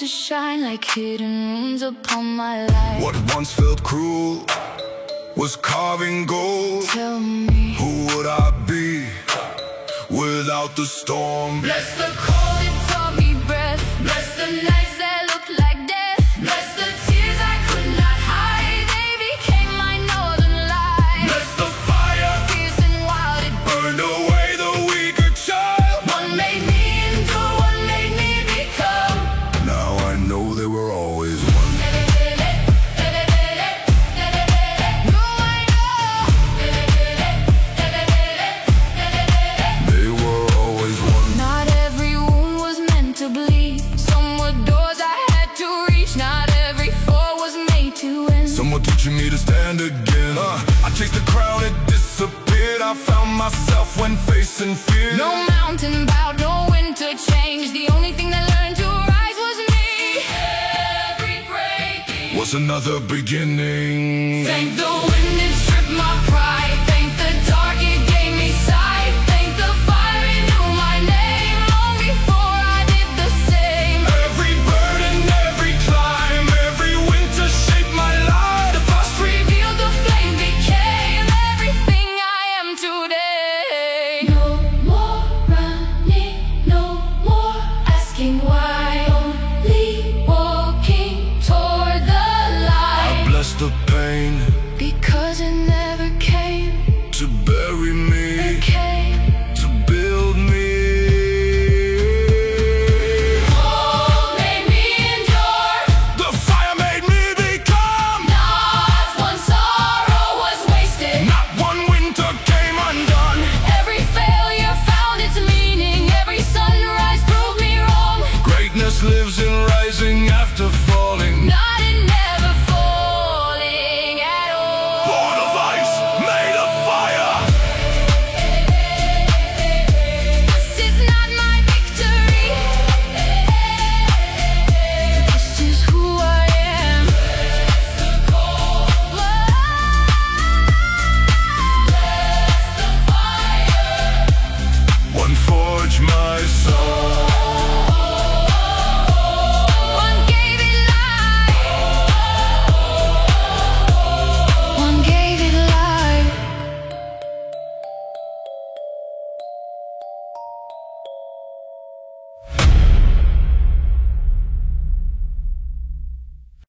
to shine like hidden runes upon my life. What once felt cruel was carving gold. Tell me, who would I be without the storm? bless the cold that taught me breath. Bless the nights that looked like death. Bless the tears I could not hide. They became my northern light. Bless the fire, Fierce and wild, it burned away the weaker child. one made me endure, one made me become. Now I know they were always one. No, I know. They were always one. Not every wound was meant to bleed. Some were doors I had to reach. Not every fall was made to end. Someone teaching me to stand again. I chased the crowd, it disappeared. I found myself when facing fear. No mountain bowed, no winter changed. The only thing that learned to rise was me. Every breaking was another beginning. thank the wind, it stripped my pride. Thank the dark, it gave me sight. Thank the fire, it knew my name long before I did the same. Every burden, every climb, every winter shaped my life. The frost revealed, the flame became everything I am today. No more running, no more asking why. Only walking toward the light. Bless the pain,